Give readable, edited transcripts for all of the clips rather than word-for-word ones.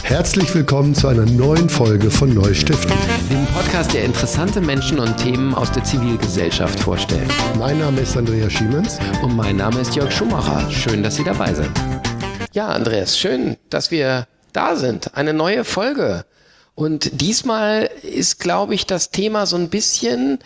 Herzlich willkommen zu einer neuen Folge von Neustift, dem Podcast, der interessante Menschen und Themen aus der Zivilgesellschaft vorstellt. Mein Name ist Andreas Schiemens. Und mein Name ist Jörg Schumacher. Schön, dass Sie dabei sind. Ja, Andreas, schön, dass wir da sind. Eine neue Folge. Und diesmal ist, glaube ich, das Thema so ein bisschen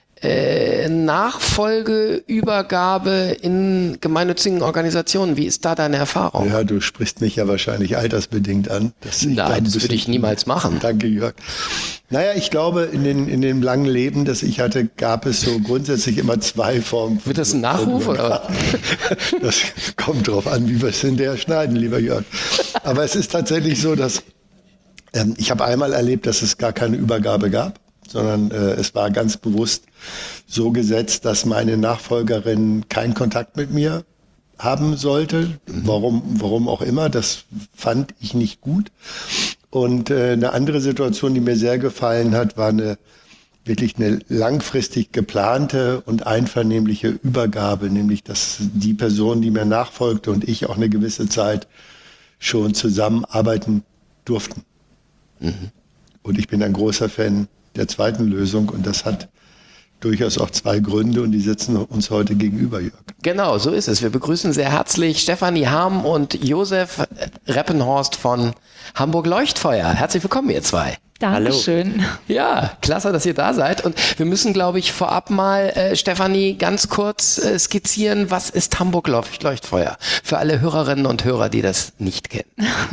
Nachfolge, Übergabe in gemeinnützigen Organisationen. Wie ist da deine Erfahrung? Ja, du sprichst mich ja wahrscheinlich altersbedingt an. Nein, das würde ich niemals machen. Danke, Jörg. Naja, ich glaube, in dem langen Leben, das ich hatte, gab es so grundsätzlich immer zwei Formen. Wird das ein Nachruf? Oder? Das kommt drauf an, wie wir es hinterher schneiden, lieber Jörg. Aber es ist tatsächlich so, dass ich habe einmal erlebt, dass es gar keine Übergabe gab, sondern es war ganz bewusst so gesetzt, dass meine Nachfolgerin keinen Kontakt mit mir haben sollte. Warum auch immer, das fand ich nicht gut. Und eine andere Situation, die mir sehr gefallen hat, war wirklich eine langfristig geplante und einvernehmliche Übergabe, nämlich dass die Person, die mir nachfolgte und ich auch eine gewisse Zeit schon zusammenarbeiten durften. Und ich bin ein großer Fan der zweiten Lösung und das hat durchaus auch zwei Gründe und die sitzen uns heute gegenüber, Jörg. Genau, so ist es. Wir begrüßen sehr herzlich Stefanie Harm und Josef Reppenhorst von Hamburg Leuchtfeuer. Herzlich willkommen, ihr zwei. Dankeschön. Hallo. Ja, klasse, dass ihr da seid. Und wir müssen, glaube ich, vorab mal, Stefanie, ganz kurz skizzieren, was ist Hamburg Leuchtfeuer? Für alle Hörerinnen und Hörer, die das nicht kennen.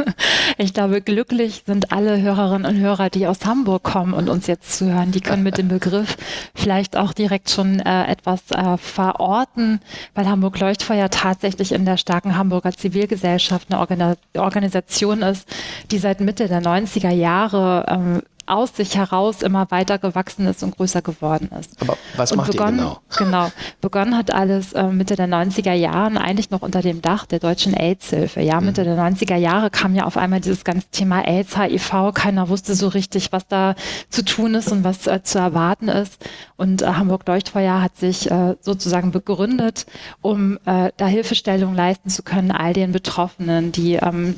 Ich glaube, glücklich sind alle Hörerinnen und Hörer, die aus Hamburg kommen und uns jetzt zuhören. Die können mit dem Begriff vielleicht auch direkt schon etwas verorten, weil Hamburg Leuchtfeuer tatsächlich in der starken Hamburger Zivilgesellschaft eine Organisation ist, die seit Mitte der 90er Jahre aus sich heraus immer weiter gewachsen ist und größer geworden ist. Aber was macht ihr genau? Genau. Begonnen hat alles Mitte der 90er Jahren eigentlich noch unter dem Dach der Deutschen AIDS-Hilfe. Ja, Mitte der 90er Jahre kam ja auf einmal dieses ganze Thema AIDS, HIV. Keiner wusste so richtig, was da zu tun ist und was zu erwarten ist. Und Hamburg Leuchtfeuer hat sich sozusagen begründet, um da Hilfestellung leisten zu können, all den Betroffenen, die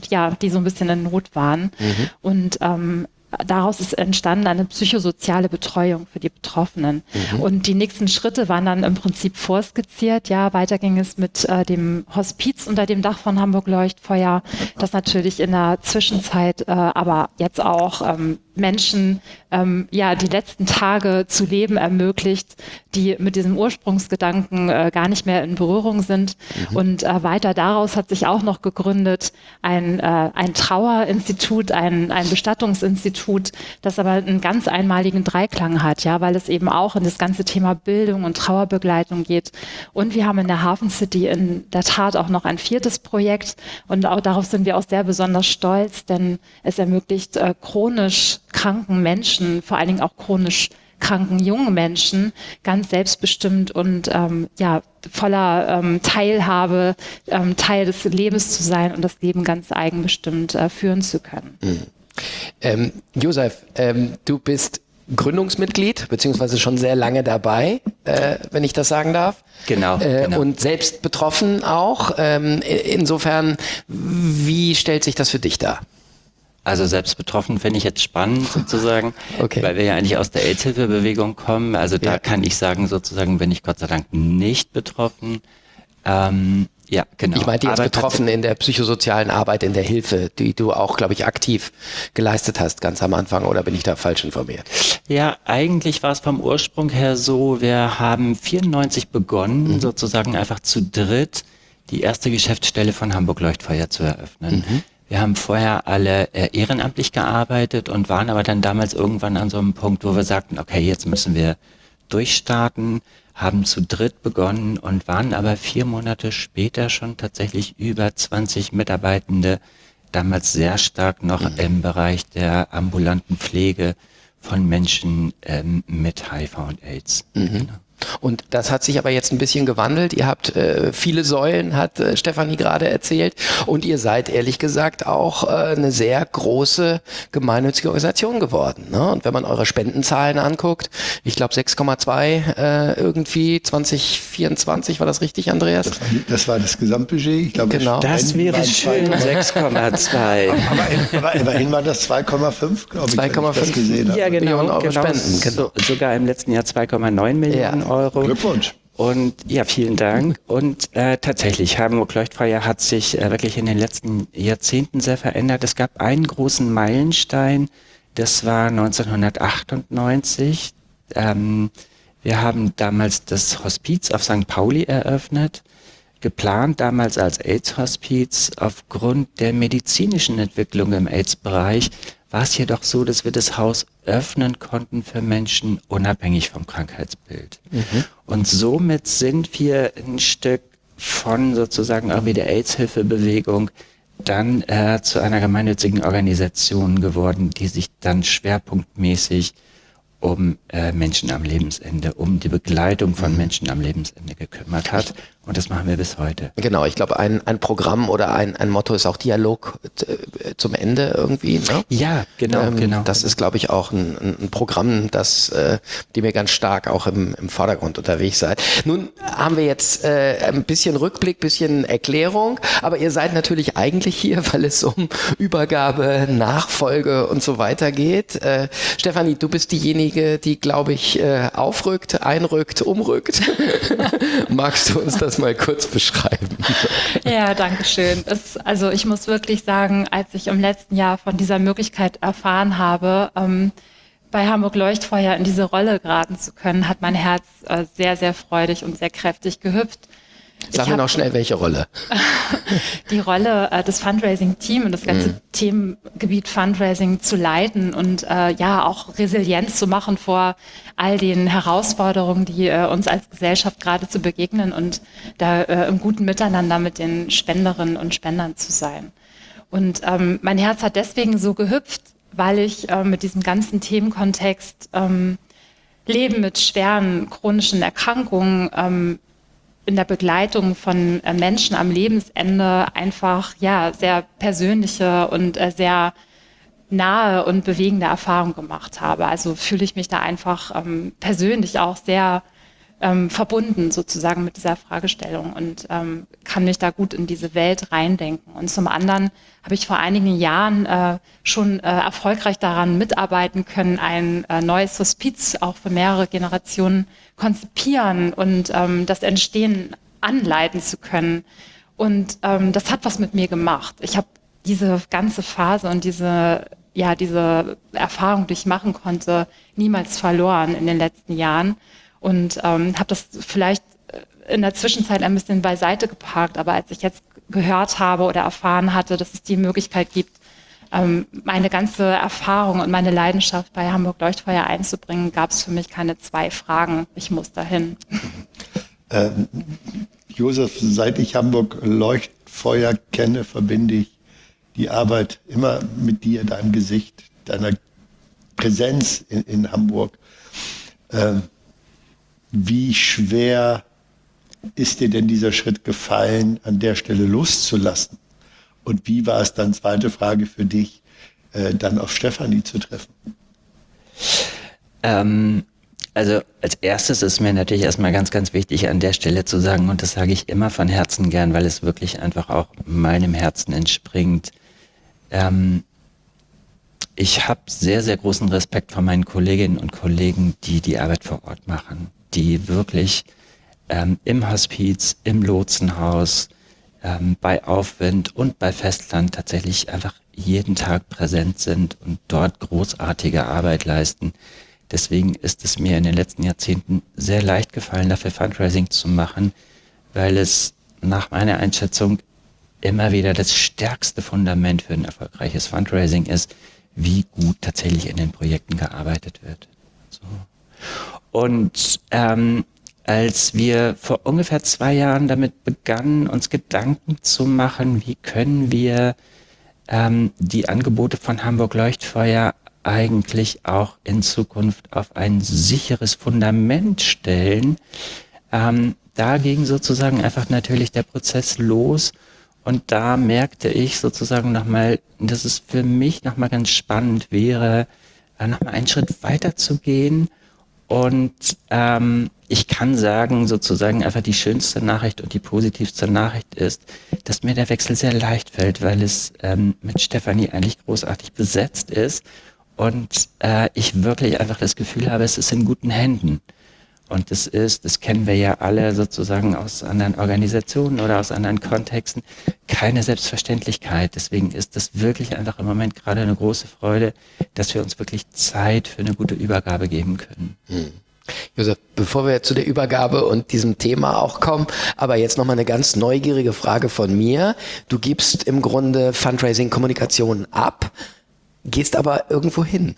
so ein bisschen in Not waren. Und daraus ist entstanden eine psychosoziale Betreuung für die Betroffenen. Und die nächsten Schritte waren dann im Prinzip vorskizziert. Ja, weiter ging es mit dem Hospiz unter dem Dach von Hamburg Leuchtfeuer, das natürlich in der Zwischenzeit, aber jetzt auch Menschen die letzten Tage zu leben ermöglicht, die mit diesem Ursprungsgedanken gar nicht mehr in Berührung sind. Und weiter daraus hat sich auch noch gegründet ein Trauerinstitut, ein Bestattungsinstitut, das aber einen ganz einmaligen Dreiklang hat, ja, weil es eben auch in das ganze Thema Bildung und Trauerbegleitung geht. Und wir haben in der Hafen City in der Tat auch noch ein viertes Projekt und auch darauf sind wir auch sehr besonders stolz, denn es ermöglicht chronisch kranken Menschen, vor allen Dingen auch chronisch kranken jungen Menschen, ganz selbstbestimmt und voller Teilhabe, Teil des Lebens zu sein und das Leben ganz eigenbestimmt führen zu können. Josef, du bist Gründungsmitglied, beziehungsweise schon sehr lange dabei, wenn ich das sagen darf. Genau. Und selbst betroffen auch. Insofern, wie stellt sich das für dich dar? Also selbst betroffen finde ich jetzt spannend sozusagen, Okay. Weil wir ja eigentlich aus der AIDS-Hilfe-Bewegung kommen. Also da kann ich sagen, sozusagen bin ich Gott sei Dank nicht betroffen. Ja, genau. Ich meinte jetzt betroffen in der psychosozialen Arbeit, in der Hilfe, die du auch, glaube ich, aktiv geleistet hast, ganz am Anfang, oder bin ich da falsch informiert? Ja, eigentlich war es vom Ursprung her so, wir haben 94 begonnen, sozusagen einfach zu dritt die erste Geschäftsstelle von Hamburg Leuchtfeuer zu eröffnen. Wir haben vorher alle ehrenamtlich gearbeitet und waren aber dann damals irgendwann an so einem Punkt, wo wir sagten, okay, jetzt müssen wir durchstarten, haben zu dritt begonnen und waren aber 4 Monate später schon tatsächlich über 20 Mitarbeitende, damals sehr stark noch im Bereich der ambulanten Pflege von Menschen mit HIV und AIDS. Genau. Und das hat sich aber jetzt ein bisschen gewandelt. Ihr habt viele Säulen, hat Stefanie gerade erzählt. Und ihr seid ehrlich gesagt auch eine sehr große gemeinnützige Organisation geworden. Ne? Und wenn man eure Spendenzahlen anguckt, ich glaube 6,2 irgendwie 2024, war das richtig, Andreas? Das war das Gesamtbudget. Ich glaube, Genau. Das wäre schön, 6,2. Aber immerhin war das 2,5, glaube ich, wenn ich das 2,5. gesehen habe. Ja, genau. Millionen Euro genau. Spenden, genau. Sogar im letzten Jahr 2,9 Millionen Euro. Glückwunsch. Und ja, vielen Dank. Und tatsächlich, Hamburg-Leuchtfeuer hat sich wirklich in den letzten Jahrzehnten sehr verändert. Es gab einen großen Meilenstein, das war 1998. Wir haben damals das Hospiz auf St. Pauli eröffnet, geplant damals als AIDS-Hospiz. Aufgrund der medizinischen Entwicklung im AIDS-Bereich war es jedoch so, dass wir das Haus öffnen konnten für Menschen unabhängig vom Krankheitsbild. Und somit sind wir ein Stück von sozusagen auch wie der AIDS-Hilfebewegung dann zu einer gemeinnützigen Organisation geworden, die sich dann schwerpunktmäßig um Menschen am Lebensende, um die Begleitung von Menschen am Lebensende gekümmert hat. Und das machen wir bis heute. Genau, ich glaube, ein Programm oder ein Motto ist auch Dialog zum Ende irgendwie. Ne? Ja, genau. Das ist, glaube ich, auch ein Programm, das dem ihr ganz stark auch im Vordergrund unterwegs seid. Nun haben wir jetzt ein bisschen Rückblick, bisschen Erklärung, aber ihr seid natürlich eigentlich hier, weil es um Übergabe, Nachfolge und so weiter geht. Stefanie, du bist diejenige, die, glaube ich, aufrückt, einrückt, umrückt. Magst du uns das mal kurz beschreiben? Ja, danke schön. Also ich muss wirklich sagen, als ich im letzten Jahr von dieser Möglichkeit erfahren habe, bei Hamburg Leuchtfeuer in diese Rolle geraten zu können, hat mein Herz sehr, sehr freudig und sehr kräftig gehüpft. Sag mir noch schnell, welche Rolle. Die Rolle des Fundraising-Teams und das ganze Themengebiet Fundraising zu leiten und auch Resilienz zu machen vor all den Herausforderungen, die uns als Gesellschaft gerade zu begegnen und da im guten Miteinander mit den Spenderinnen und Spendern zu sein. Und mein Herz hat deswegen so gehüpft, weil ich mit diesem ganzen Themenkontext Leben mit schweren chronischen Erkrankungen in der Begleitung von Menschen am Lebensende einfach sehr persönliche und sehr nahe und bewegende Erfahrungen gemacht habe. Also fühle ich mich da einfach persönlich auch sehr verbunden sozusagen mit dieser Fragestellung und kann mich da gut in diese Welt reindenken. Und zum anderen habe ich vor einigen Jahren schon erfolgreich daran mitarbeiten können, ein neues Hospiz auch für mehrere Generationen konzipieren und das Entstehen anleiten zu können. Und das hat was mit mir gemacht. Ich habe diese ganze Phase und diese Erfahrung, die ich machen konnte, niemals verloren in den letzten Jahren. Und habe das vielleicht in der Zwischenzeit ein bisschen beiseite geparkt. Aber als ich jetzt gehört habe oder erfahren hatte, dass es die Möglichkeit gibt, meine ganze Erfahrung und meine Leidenschaft bei Hamburg Leuchtfeuer einzubringen, gab es für mich keine zwei Fragen. Ich muss dahin. Josef, seit ich Hamburg Leuchtfeuer kenne, verbinde ich die Arbeit immer mit dir, deinem Gesicht, deiner Präsenz in Hamburg. Wie schwer ist dir denn dieser Schritt gefallen, an der Stelle loszulassen? Und wie war es dann, zweite Frage für dich, dann auf Stefanie zu treffen? Also als erstes ist mir natürlich erstmal ganz, ganz wichtig an der Stelle zu sagen, und das sage ich immer von Herzen gern, weil es wirklich einfach auch meinem Herzen entspringt. Ich habe sehr, sehr großen Respekt vor meinen Kolleginnen und Kollegen, die die Arbeit vor Ort machen, die wirklich im Hospiz, im Lotsenhaus, bei Aufwind und bei Festland tatsächlich einfach jeden Tag präsent sind und dort großartige Arbeit leisten. Deswegen ist es mir in den letzten Jahrzehnten sehr leicht gefallen, dafür Fundraising zu machen, weil es nach meiner Einschätzung immer wieder das stärkste Fundament für ein erfolgreiches Fundraising ist, wie gut tatsächlich in den Projekten gearbeitet wird. So. Und als wir vor ungefähr 2 Jahren damit begannen, uns Gedanken zu machen, wie können wir die Angebote von Hamburg Leuchtfeuer eigentlich auch in Zukunft auf ein sicheres Fundament stellen. Da ging sozusagen einfach natürlich der Prozess los und da merkte ich sozusagen nochmal, dass es für mich nochmal ganz spannend wäre, nochmal einen Schritt weiter zu gehen. Und ich kann sagen, sozusagen einfach die schönste Nachricht und die positivste Nachricht ist, dass mir der Wechsel sehr leicht fällt, weil es mit Stefanie eigentlich großartig besetzt ist und ich wirklich einfach das Gefühl habe, es ist in guten Händen. Und das kennen wir ja alle sozusagen aus anderen Organisationen oder aus anderen Kontexten, keine Selbstverständlichkeit. Deswegen ist das wirklich einfach im Moment gerade eine große Freude, dass wir uns wirklich Zeit für eine gute Übergabe geben können. Josef, bevor wir zu der Übergabe und diesem Thema auch kommen, aber jetzt nochmal eine ganz neugierige Frage von mir. Du gibst im Grunde Fundraising-Kommunikation ab, gehst aber irgendwo hin.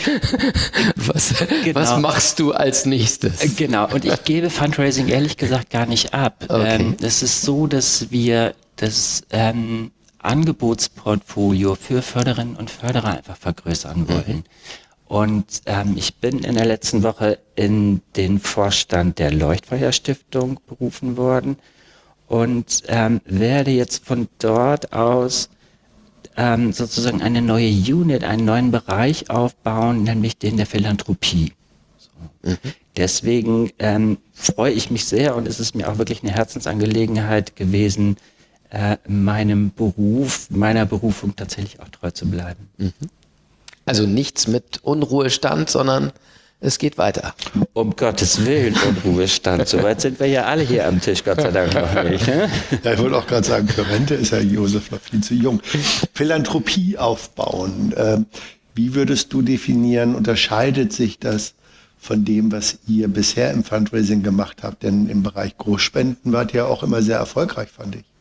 Was machst du als nächstes? Genau, und ich gebe Fundraising ehrlich gesagt gar nicht ab. Okay. Es ist so, dass wir das Angebotsportfolio für Förderinnen und Förderer einfach vergrößern wollen. Und ich bin in der letzten Woche in den Vorstand der Leuchtfeuerstiftung berufen worden und werde jetzt von dort aus sozusagen eine neue Unit, einen neuen Bereich aufbauen, nämlich den der Philanthropie. So. Deswegen freue ich mich sehr und es ist mir auch wirklich eine Herzensangelegenheit gewesen, meiner Berufung tatsächlich auch treu zu bleiben. Also nichts mit Unruhestand, sondern es geht weiter. Um Gottes Willen, Unruhestand. Soweit sind wir ja alle hier am Tisch, Gott sei Dank noch nicht. Ne? Ja, ich wollte auch gerade sagen, für Rente ist ja Josef noch viel zu jung. Philanthropie aufbauen. Wie würdest du definieren, unterscheidet sich das von dem, was ihr bisher im Fundraising gemacht habt? Denn im Bereich Großspenden wart ihr auch immer sehr erfolgreich, fand ich.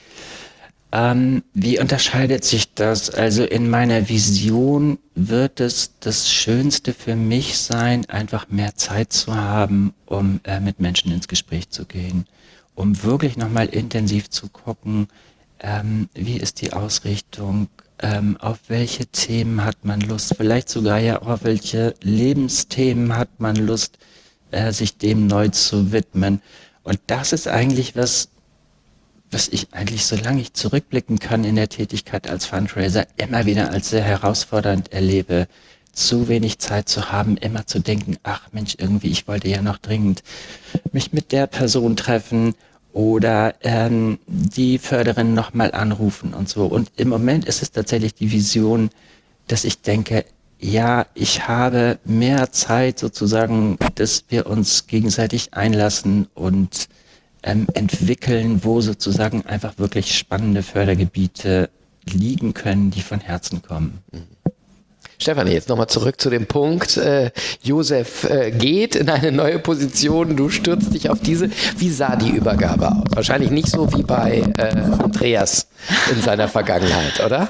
Wie unterscheidet sich das? Also in meiner Vision wird es das Schönste für mich sein, einfach mehr Zeit zu haben, um mit Menschen ins Gespräch zu gehen, um wirklich nochmal intensiv zu gucken, wie ist die Ausrichtung, auf welche Themen hat man Lust, vielleicht sogar ja auch auf welche Lebensthemen hat man Lust, sich dem neu zu widmen. Und das ist eigentlich was ich eigentlich, solange ich zurückblicken kann in der Tätigkeit als Fundraiser, immer wieder als sehr herausfordernd erlebe, zu wenig Zeit zu haben, immer zu denken, ach Mensch, irgendwie, ich wollte ja noch dringend mich mit der Person treffen oder die Förderin nochmal anrufen und so. Und im Moment ist es tatsächlich die Vision, dass ich denke, ja, ich habe mehr Zeit sozusagen, dass wir uns gegenseitig einlassen und entwickeln, wo sozusagen einfach wirklich spannende Fördergebiete liegen können, die von Herzen kommen. Stefanie, jetzt nochmal zurück zu dem Punkt. Josef geht in eine neue Position, du stürzt dich auf diese. Wie sah die Übergabe aus? Wahrscheinlich nicht so wie bei Andreas in seiner Vergangenheit, oder?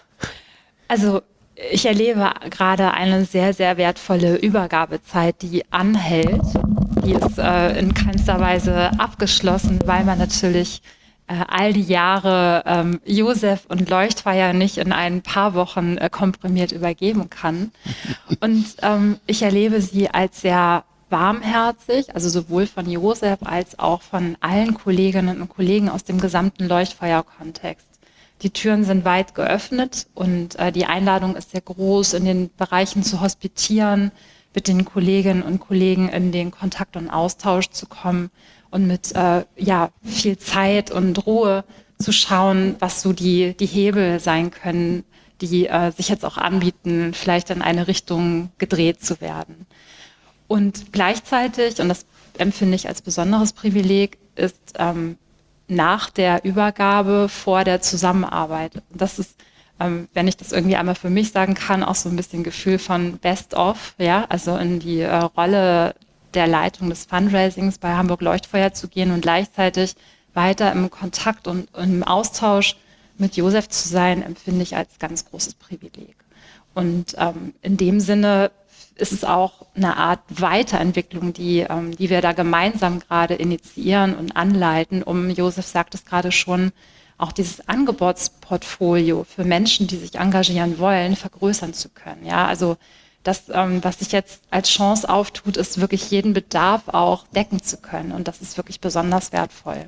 Also ich erlebe gerade eine sehr, sehr wertvolle Übergabezeit, die anhält. Die ist in keinster Weise abgeschlossen, weil man natürlich all die Jahre Josef und Leuchtfeuer nicht in ein paar Wochen komprimiert übergeben kann. Und ich erlebe sie als sehr warmherzig, also sowohl von Josef als auch von allen Kolleginnen und Kollegen aus dem gesamten Leuchtfeuer-Kontext. Die Türen sind weit geöffnet und die Einladung ist sehr groß, in den Bereichen zu hospitieren, mit den Kolleginnen und Kollegen in den Kontakt und Austausch zu kommen und mit viel Zeit und Ruhe zu schauen, was so die Hebel sein können, die sich jetzt auch anbieten, vielleicht in eine Richtung gedreht zu werden. Und gleichzeitig, und das empfinde ich als besonderes Privileg, ist nach der Übergabe vor der Zusammenarbeit. Das ist, wenn ich das irgendwie einmal für mich sagen kann, auch so ein bisschen Gefühl von Best of, ja, also in die Rolle der Leitung des Fundraisings bei Hamburg Leuchtfeuer zu gehen und gleichzeitig weiter im Kontakt und im Austausch mit Josef zu sein, empfinde ich als ganz großes Privileg. Und in dem Sinne ist es auch eine Art Weiterentwicklung, die wir da gemeinsam gerade initiieren und anleiten, um, Josef sagt es gerade schon, auch dieses Angebotsportfolio für Menschen, die sich engagieren wollen, vergrößern zu können. Ja, also das, was sich jetzt als Chance auftut, ist wirklich jeden Bedarf auch decken zu können. Und das ist wirklich besonders wertvoll.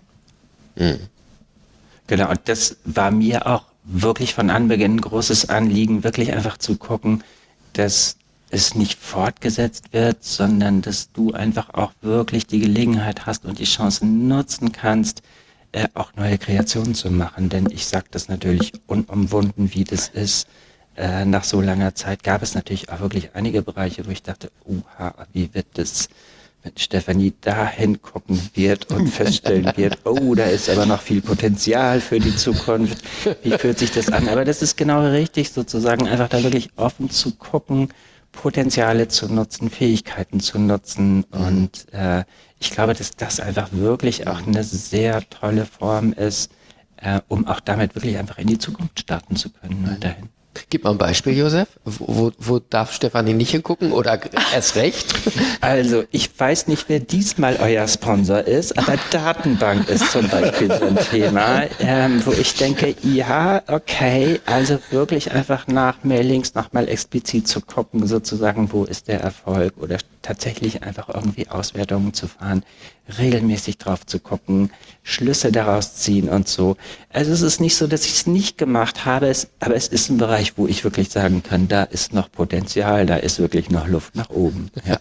Genau, und das war mir auch wirklich von Anbeginn ein großes Anliegen, wirklich einfach zu gucken, dass es nicht fortgesetzt wird, sondern dass du einfach auch wirklich die Gelegenheit hast und die Chance nutzen kannst, auch neue Kreationen zu machen. Denn ich sage das natürlich unumwunden, wie das ist. Nach so langer Zeit gab es natürlich auch wirklich einige Bereiche, wo ich dachte, wie wird das, wenn Stefanie da hingucken wird und feststellen wird, da ist aber noch viel Potenzial für die Zukunft. Wie fühlt sich das an? Aber das ist genau richtig, sozusagen einfach da wirklich offen zu gucken, Potenziale zu nutzen, Fähigkeiten zu nutzen. Und ich glaube, dass das einfach wirklich auch eine sehr tolle Form ist, um auch damit wirklich einfach in die Zukunft starten zu können weiterhin. Gib mal ein Beispiel, Josef. Wo darf Stefanie nicht hingucken oder erst recht? Also, ich weiß nicht, wer diesmal euer Sponsor ist, aber Datenbank ist zum Beispiel so ein Thema, wo ich denke, ja, okay, also wirklich einfach nach Mailings nochmal explizit zu gucken, sozusagen, wo ist der Erfolg oder tatsächlich einfach irgendwie Auswertungen zu fahren, regelmäßig drauf zu gucken, Schlüsse daraus ziehen und so. Also es ist nicht so, dass ich es nicht gemacht habe, aber es ist ein Bereich, wo ich wirklich sagen kann, da ist noch Potenzial, da ist wirklich noch Luft nach oben. Ja.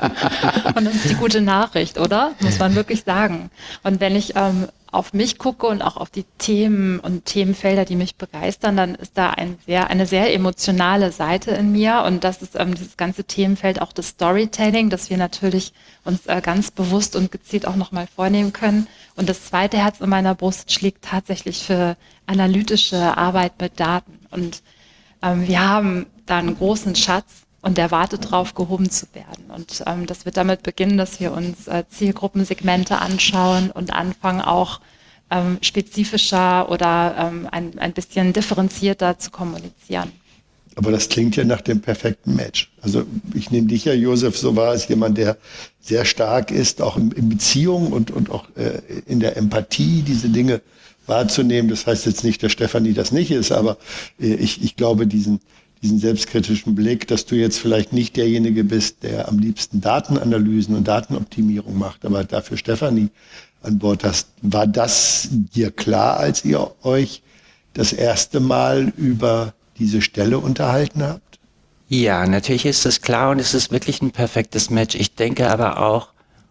Und das ist die gute Nachricht, oder? Muss man wirklich sagen. Und wenn ich auf mich gucke und auch auf die Themen und Themenfelder, die mich begeistern, dann ist da eine sehr emotionale Seite in mir. Und das ist dieses ganze Themenfeld auch das Storytelling, das wir natürlich uns ganz bewusst und gezielt auch nochmal vornehmen können. Und das zweite Herz in meiner Brust schlägt tatsächlich für analytische Arbeit mit Daten. Und wir haben da einen großen Schatz und der wartet darauf, gehoben zu werden. Und das wird damit beginnen, dass wir uns Zielgruppensegmente anschauen und anfangen auch spezifischer oder ein bisschen differenzierter zu kommunizieren. Aber das klingt ja nach dem perfekten Match. Also ich nehme dich ja, Josef, so wahr, als jemand, der sehr stark ist, auch in Beziehungen und auch in der Empathie, diese Dinge wahrzunehmen. Das heißt jetzt nicht, dass Stefanie das nicht ist, aber ich glaube, diesen selbstkritischen Blick, dass du jetzt vielleicht nicht derjenige bist, der am liebsten Datenanalysen und Datenoptimierung macht, aber dafür Stefanie an Bord hast. War das dir klar, als ihr euch das erste Mal über diese Stelle unterhalten habt? Ja, natürlich ist das klar und es ist wirklich ein perfektes Match. Ich denke aber auch,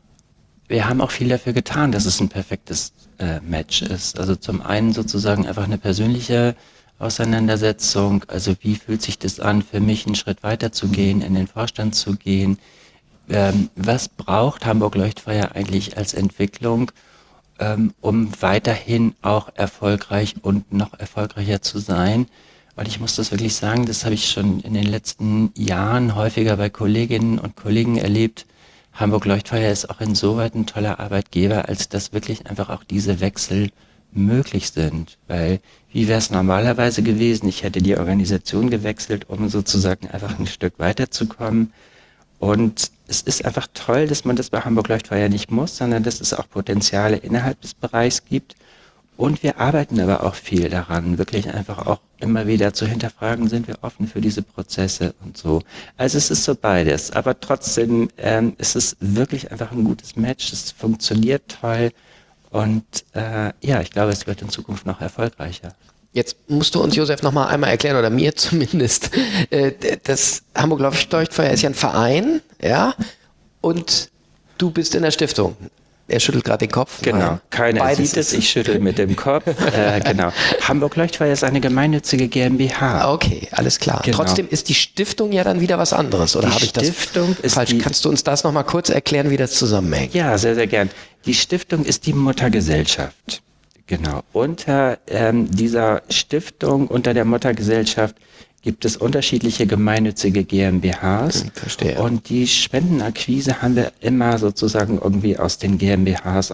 wir haben auch viel dafür getan, dass es ein perfektes Match ist. Also zum einen sozusagen einfach eine persönliche Auseinandersetzung, also wie fühlt sich das an, für mich einen Schritt weiter zu gehen, in den Vorstand zu gehen. Was braucht Hamburg Leuchtfeuer eigentlich als Entwicklung, um weiterhin auch erfolgreich und noch erfolgreicher zu sein? Weil ich muss das wirklich sagen, das habe ich schon in den letzten Jahren häufiger bei Kolleginnen und Kollegen erlebt. Hamburg Leuchtfeuer ist auch insoweit ein toller Arbeitgeber, als dass wirklich einfach auch diese Wechsel möglich sind. Weil wie wäre es normalerweise gewesen? Ich hätte die Organisation gewechselt, um sozusagen einfach ein Stück weiterzukommen. Und es ist einfach toll, dass man das bei Hamburg Leuchtfeuer nicht muss, sondern dass es auch Potenziale innerhalb des Bereichs gibt. Und wir arbeiten aber auch viel daran, wirklich einfach auch immer wieder zu hinterfragen, sind wir offen für diese Prozesse und so. Also es ist so beides, aber trotzdem ist es wirklich einfach ein gutes Match, es funktioniert toll und ich glaube, es wird in Zukunft noch erfolgreicher. Jetzt musst du uns, Josef, noch mal einmal erklären, oder mir zumindest, das Hamburg Leuchtfeuer ist ja ein Verein, ja, und du bist in der Stiftung. Er schüttelt gerade den Kopf. Genau, Nein. keiner Beides sieht es, ich schüttel mit dem Kopf. Genau. Hamburg Leuchtfeuer ist eine gemeinnützige GmbH. Okay, alles klar. Genau. Trotzdem ist die Stiftung ja dann wieder was anderes, oder habe ich das falsch? Kannst du uns das noch mal kurz erklären, wie das zusammenhängt? Ja, sehr, sehr gern. Die Stiftung ist die Muttergesellschaft. Genau. Unter dieser Stiftung, unter der Muttergesellschaft, gibt es unterschiedliche gemeinnützige GmbHs. Verstehe. Und die Spendenakquise haben wir immer sozusagen irgendwie aus den GmbHs,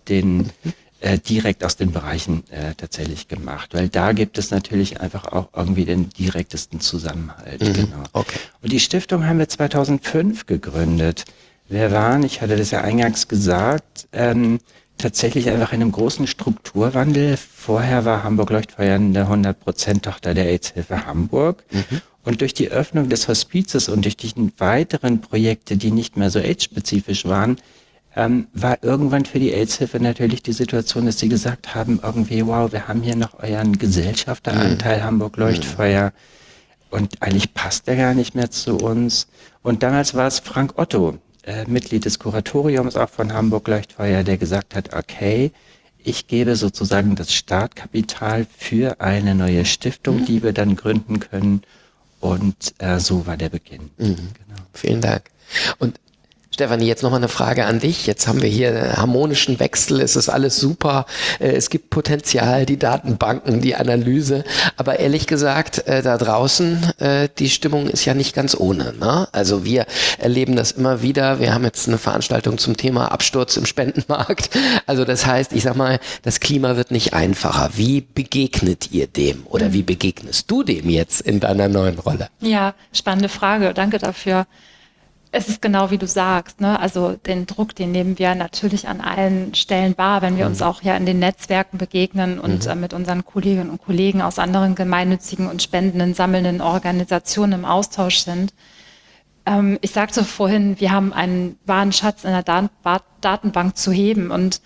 direkt aus den Bereichen tatsächlich gemacht. Weil da gibt es natürlich einfach auch irgendwie den direktesten Zusammenhalt. Genau. Okay. Und die Stiftung haben wir 2005 gegründet. Wir waren, ich hatte das ja eingangs gesagt, tatsächlich einfach in einem großen Strukturwandel. Vorher war Hamburg Leuchtfeuer eine 100%-Tochter der AIDS-Hilfe Hamburg. Und durch die Öffnung des Hospizes und durch die weiteren Projekte, die nicht mehr so AIDS-spezifisch waren, war irgendwann für die AIDS-Hilfe natürlich die Situation, dass sie gesagt haben, irgendwie, wow, wir haben hier noch euren Gesellschafteranteil Hamburg Leuchtfeuer und eigentlich passt der gar nicht mehr zu uns. Und damals war es Frank Otto, Mitglied des Kuratoriums auch von Hamburg Leuchtfeuer, der gesagt hat, okay, ich gebe sozusagen das Startkapital für eine neue Stiftung, die wir dann gründen können. Und so war der Beginn. Genau. Vielen Dank. Und Stefanie, jetzt nochmal eine Frage an dich. Jetzt haben wir hier einen harmonischen Wechsel, es ist alles super, es gibt Potenzial, die Datenbanken, die Analyse, aber ehrlich gesagt, da draußen, die Stimmung ist ja nicht ganz ohne, ne? Also wir erleben das immer wieder, wir haben jetzt eine Veranstaltung zum Thema Absturz im Spendenmarkt, also das heißt, ich sag mal, das Klima wird nicht einfacher. Wie begegnet ihr dem oder wie begegnest du dem jetzt in deiner neuen Rolle? Ja, spannende Frage, danke dafür. Es ist genau wie du sagst, ne? Also den Druck, den nehmen wir natürlich an allen Stellen wahr, wenn wir uns auch ja in den Netzwerken begegnen und mit unseren Kolleginnen und Kollegen aus anderen gemeinnützigen und spendenden, sammelnden Organisationen im Austausch sind. Ich sagte vorhin, wir haben einen wahren Schatz in der Datenbank zu heben und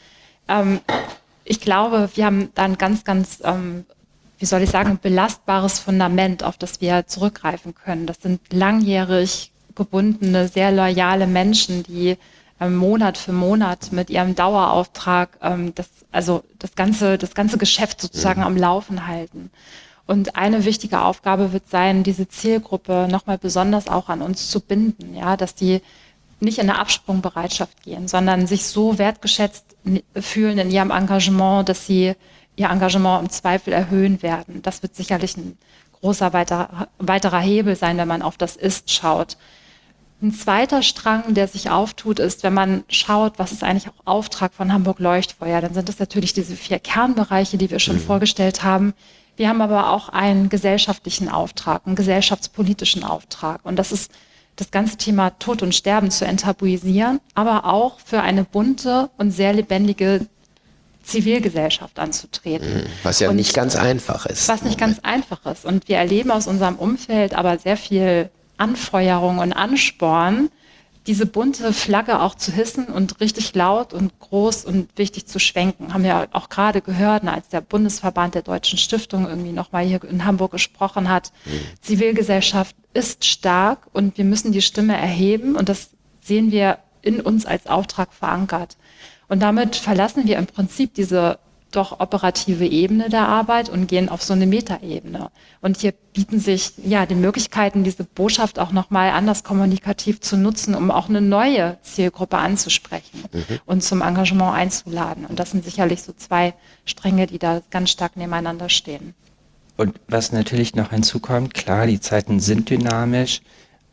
ich glaube, wir haben da ein ganz, wie soll ich sagen, belastbares Fundament, auf das wir zurückgreifen können. Das sind langjährig gebundene, sehr loyale Menschen, die Monat für Monat mit ihrem Dauerauftrag das ganze Geschäft sozusagen am Laufen halten. Und eine wichtige Aufgabe wird sein, diese Zielgruppe nochmal besonders auch an uns zu binden, ja, dass die nicht in eine Absprungbereitschaft gehen, sondern sich so wertgeschätzt fühlen in ihrem Engagement, dass sie ihr Engagement im Zweifel erhöhen werden. Das wird sicherlich ein großer weiterer Hebel sein, wenn man auf das Ist schaut. Ein zweiter Strang, der sich auftut, ist, wenn man schaut, was ist eigentlich auch Auftrag von Hamburg Leuchtfeuer, dann sind das natürlich diese 4 Kernbereiche, die wir schon vorgestellt haben. Wir haben aber auch einen gesellschaftlichen Auftrag, einen gesellschaftspolitischen Auftrag. Und das ist das ganze Thema Tod und Sterben zu enttabuisieren, aber auch für eine bunte und sehr lebendige Zivilgesellschaft anzutreten. Was ja nicht ganz einfach ist. Was nicht ganz einfach ist. Und wir erleben aus unserem Umfeld aber sehr viel Anfeuerung und Ansporn, diese bunte Flagge auch zu hissen und richtig laut und groß und wichtig zu schwenken. Haben wir auch gerade gehört, als der Bundesverband der Deutschen Stiftung irgendwie nochmal hier in Hamburg gesprochen hat. Zivilgesellschaft ist stark und wir müssen die Stimme erheben und das sehen wir in uns als Auftrag verankert. Und damit verlassen wir im Prinzip diese doch operative Ebene der Arbeit und gehen auf so eine Metaebene. Und hier bieten sich ja die Möglichkeiten, diese Botschaft auch nochmal anders kommunikativ zu nutzen, um auch eine neue Zielgruppe anzusprechen und zum Engagement einzuladen. Und das sind sicherlich so 2 Stränge, die da ganz stark nebeneinander stehen. Und was natürlich noch hinzukommt, klar, die Zeiten sind dynamisch.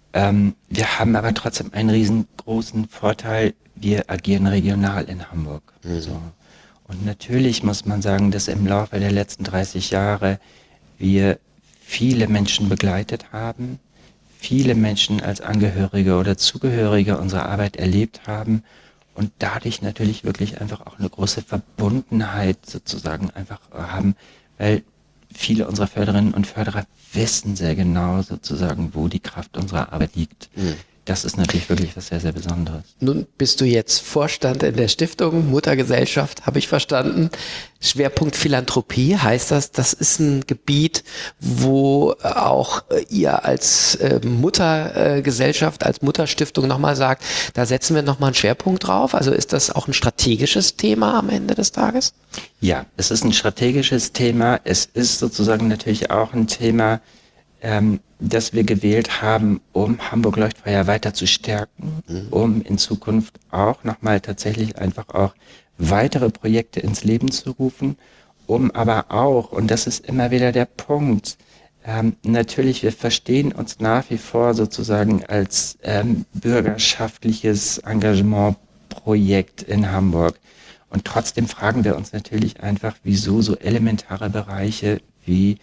Wir haben aber trotzdem einen riesengroßen Vorteil. Wir agieren regional in Hamburg. So. Und natürlich muss man sagen, dass im Laufe der letzten 30 Jahre wir viele Menschen begleitet haben, viele Menschen als Angehörige oder Zugehörige unserer Arbeit erlebt haben und dadurch natürlich wirklich einfach auch eine große Verbundenheit sozusagen einfach haben, weil viele unserer Förderinnen und Förderer wissen sehr genau sozusagen, wo die Kraft unserer Arbeit liegt. Das ist natürlich wirklich was sehr, sehr Besonderes. Nun bist du jetzt Vorstand in der Stiftung, Muttergesellschaft, habe ich verstanden. Schwerpunkt Philanthropie, heißt das, das ist ein Gebiet, wo auch ihr als Muttergesellschaft, als Mutterstiftung nochmal sagt, da setzen wir nochmal einen Schwerpunkt drauf. Also ist das auch ein strategisches Thema am Ende des Tages? Ja, es ist ein strategisches Thema. Es ist sozusagen natürlich auch ein Thema, das wir gewählt haben, um Hamburg Leuchtfeuer weiter zu stärken, um in Zukunft auch nochmal tatsächlich einfach auch weitere Projekte ins Leben zu rufen, um aber auch, und das ist immer wieder der Punkt, natürlich, wir verstehen uns nach wie vor sozusagen als bürgerschaftliches Engagementprojekt in Hamburg. Und trotzdem fragen wir uns natürlich einfach, wieso so elementare Bereiche wie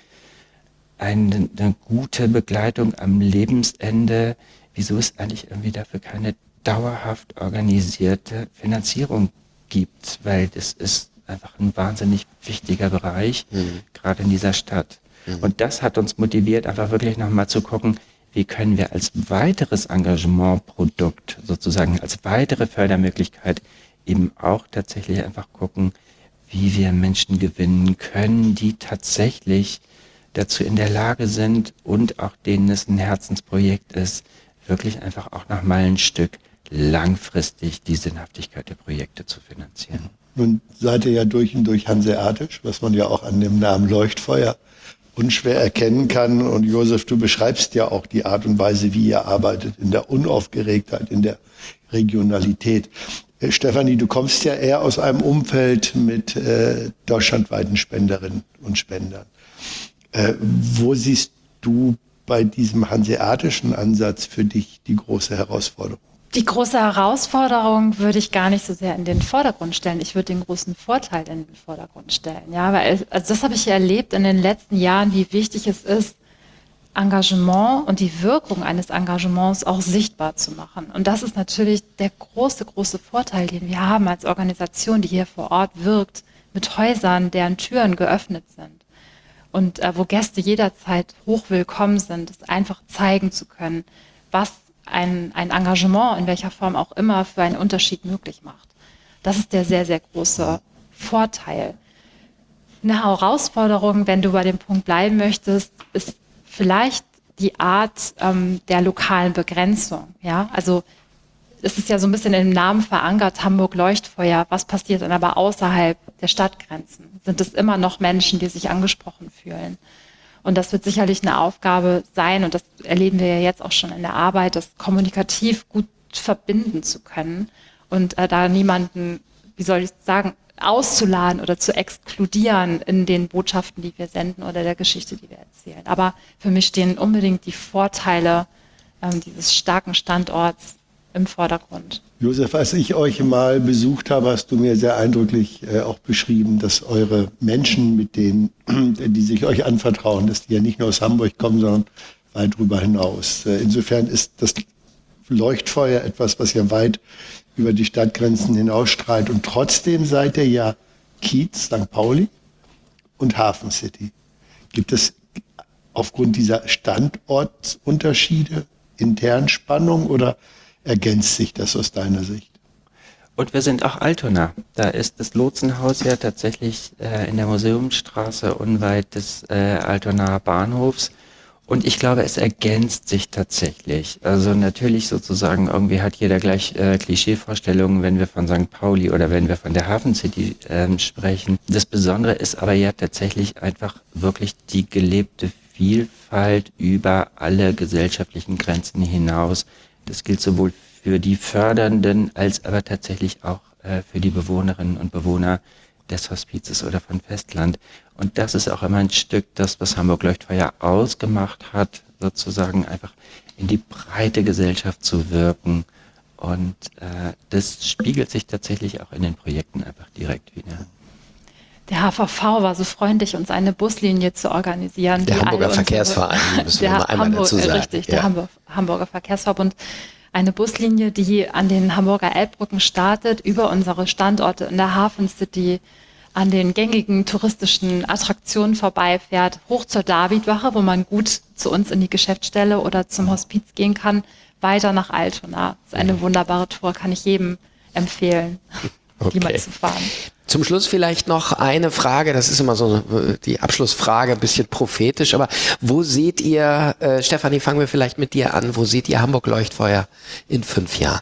eine gute Begleitung am Lebensende, wieso es eigentlich irgendwie dafür keine dauerhaft organisierte Finanzierung gibt, weil das ist einfach ein wahnsinnig wichtiger Bereich, gerade in dieser Stadt. Und das hat uns motiviert, einfach wirklich nochmal zu gucken, wie können wir als weiteres Engagementprodukt, sozusagen als weitere Fördermöglichkeit eben auch tatsächlich einfach gucken, wie wir Menschen gewinnen können, die tatsächlich dazu in der Lage sind und auch denen es ein Herzensprojekt ist, wirklich einfach auch nochmal ein Stück langfristig die Sinnhaftigkeit der Projekte zu finanzieren. Nun seid ihr ja durch und durch hanseatisch, was man ja auch an dem Namen Leuchtfeuer unschwer erkennen kann. Und Josef, du beschreibst ja auch die Art und Weise, wie ihr arbeitet, in der Unaufgeregtheit, in der Regionalität. Stefanie, du kommst ja eher aus einem Umfeld mit deutschlandweiten Spenderinnen und Spendern. Wo siehst du bei diesem hanseatischen Ansatz für dich die große Herausforderung? Die große Herausforderung würde ich gar nicht so sehr in den Vordergrund stellen. Ich würde den großen Vorteil in den Vordergrund stellen. Ja, weil das habe ich erlebt in den letzten Jahren, wie wichtig es ist, Engagement und die Wirkung eines Engagements auch sichtbar zu machen. Und das ist natürlich der große, große Vorteil, den wir haben als Organisation, die hier vor Ort wirkt, mit Häusern, deren Türen geöffnet sind. Und wo Gäste jederzeit hochwillkommen sind, es einfach zeigen zu können, was ein Engagement, in welcher Form auch immer, für einen Unterschied möglich macht. Das ist der sehr, sehr große Vorteil. Eine Herausforderung, wenn du bei dem Punkt bleiben möchtest, ist vielleicht die Art der lokalen Begrenzung. Ja? Also es ist ja so ein bisschen im Namen verankert, Hamburg Leuchtfeuer. Was passiert dann aber außerhalb der Stadtgrenzen? Sind es immer noch Menschen, die sich angesprochen fühlen? Und das wird sicherlich eine Aufgabe sein, und das erleben wir ja jetzt auch schon in der Arbeit, das kommunikativ gut verbinden zu können und da niemanden, wie soll ich sagen, auszuladen oder zu exkludieren in den Botschaften, die wir senden oder der Geschichte, die wir erzählen. Aber für mich stehen unbedingt die Vorteile dieses starken Standorts im Vordergrund. Josef, als ich euch mal besucht habe, hast du mir sehr eindrücklich auch beschrieben, dass eure Menschen, mit denen, die sich euch anvertrauen, dass die ja nicht nur aus Hamburg kommen, sondern weit darüber hinaus. Insofern ist das Leuchtfeuer etwas, was ja weit über die Stadtgrenzen hinausstrahlt. Und trotzdem seid ihr ja Kiez, St. Pauli und Hafen City. Gibt es aufgrund dieser Standortsunterschiede intern Spannung oder ergänzt sich das aus deiner Sicht? Und wir sind auch Altona. Da ist das Lotsenhaus ja tatsächlich in der Museumsstraße unweit des Altonaer Bahnhofs. Und ich glaube, es ergänzt sich tatsächlich. Also natürlich sozusagen, irgendwie hat jeder gleich Klischeevorstellungen, wenn wir von St. Pauli oder wenn wir von der Hafen City sprechen. Das Besondere ist aber ja tatsächlich einfach wirklich die gelebte Vielfalt über alle gesellschaftlichen Grenzen hinaus. Das gilt sowohl für die Fördernden als aber tatsächlich auch für die Bewohnerinnen und Bewohner des Hospizes oder von Festland. Und das ist auch immer ein Stück, das, was Hamburg Leuchtfeuer ausgemacht hat, sozusagen einfach in die breite Gesellschaft zu wirken. Und das spiegelt sich tatsächlich auch in den Projekten einfach direkt wieder. Der HVV war so freundlich, uns eine Buslinie zu organisieren. Der Hamburger Verkehrsverein, müssen wir mal einmal dazu sagen. Richtig, der Hamburger Verkehrsverbund. Eine Buslinie, die an den Hamburger Elbbrücken startet, über unsere Standorte in der Hafen City, an den gängigen touristischen Attraktionen vorbeifährt, hoch zur Davidwache, wo man gut zu uns in die Geschäftsstelle oder zum Hospiz gehen kann, weiter nach Altona. Das ist eine wunderbare Tour, kann ich jedem empfehlen, die mal zu fahren. Zum Schluss vielleicht noch eine Frage, das ist immer so die Abschlussfrage, ein bisschen prophetisch, aber wo seht ihr, Stefanie, fangen wir vielleicht mit dir an, wo seht ihr Hamburg Leuchtfeuer in 5 Jahren?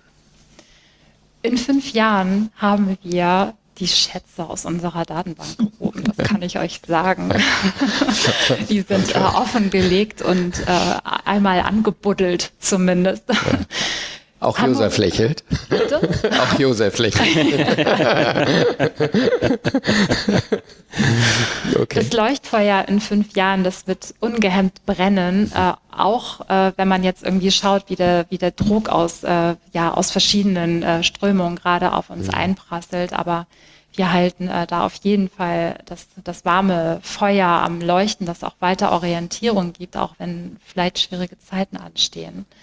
In 5 Jahren haben wir die Schätze aus unserer Datenbank gehoben, das kann ich euch sagen. Die sind offengelegt und einmal angebuddelt zumindest. Ja. Auch Josef lächelt. Bitte? Auch Josef lächelt. Okay. Das Leuchtfeuer in 5 Jahren, das wird ungehemmt brennen. Auch wenn man jetzt irgendwie schaut, wie der Druck aus verschiedenen Strömungen gerade auf uns einprasselt. Aber wir halten da auf jeden Fall das warme Feuer am Leuchten, das auch weiter Orientierung gibt, auch wenn vielleicht schwierige Zeiten anstehen.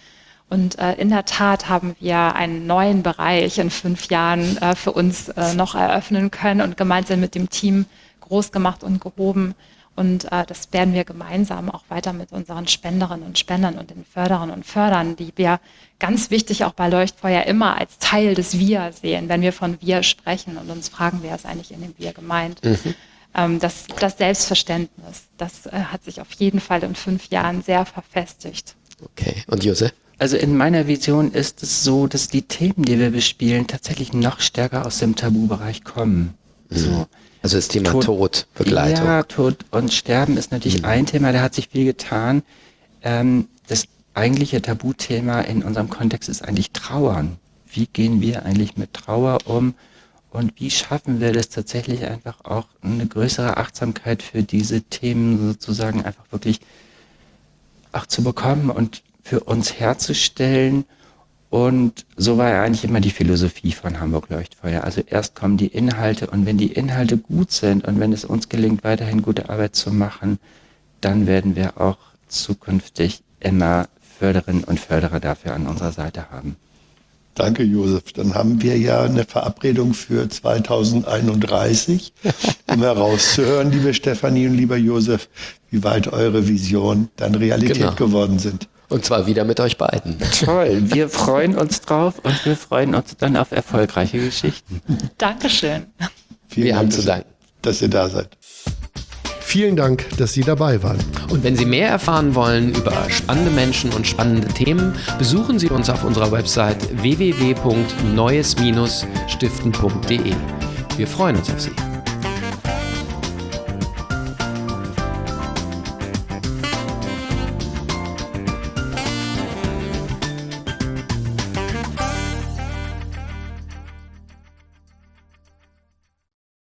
Und in der Tat haben wir einen neuen Bereich in 5 Jahren für uns noch eröffnen können und gemeinsam mit dem Team groß gemacht und gehoben. Und das werden wir gemeinsam auch weiter mit unseren Spenderinnen und Spendern und den Förderern und Fördern, die wir ganz wichtig auch bei Leuchtfeuer immer als Teil des Wir sehen, wenn wir von Wir sprechen und uns fragen, wer ist eigentlich in dem Wir gemeint. Das Selbstverständnis, das hat sich auf jeden Fall in 5 Jahren sehr verfestigt. Okay, und Josef? Also in meiner Vision ist es so, dass die Themen, die wir bespielen, tatsächlich noch stärker aus dem Tabubereich kommen. So. Also das Thema Tod, Begleitung. Ja, Tod und Sterben ist natürlich ein Thema, da hat sich viel getan. Das eigentliche Tabuthema in unserem Kontext ist eigentlich Trauern. Wie gehen wir eigentlich mit Trauer um und wie schaffen wir das tatsächlich einfach auch eine größere Achtsamkeit für diese Themen sozusagen einfach wirklich auch zu bekommen und für uns herzustellen. Und so war ja eigentlich immer die Philosophie von Hamburg Leuchtfeuer. Also erst kommen die Inhalte und wenn die Inhalte gut sind und wenn es uns gelingt, weiterhin gute Arbeit zu machen, dann werden wir auch zukünftig immer Förderinnen und Förderer dafür an unserer Seite haben. Danke, Josef. Dann haben wir ja eine Verabredung für 2031, um herauszuhören, liebe Stefanie und lieber Josef, wie weit eure Visionen dann Realität geworden sind. Und zwar wieder mit euch beiden. Toll, wir freuen uns drauf und wir freuen uns dann auf erfolgreiche Geschichten. Dankeschön. Vielen Dank, zu danken, dass ihr da seid. Vielen Dank, dass Sie dabei waren. Und wenn Sie mehr erfahren wollen über spannende Menschen und spannende Themen, besuchen Sie uns auf unserer Website www.neues-stiften.de. Wir freuen uns auf Sie.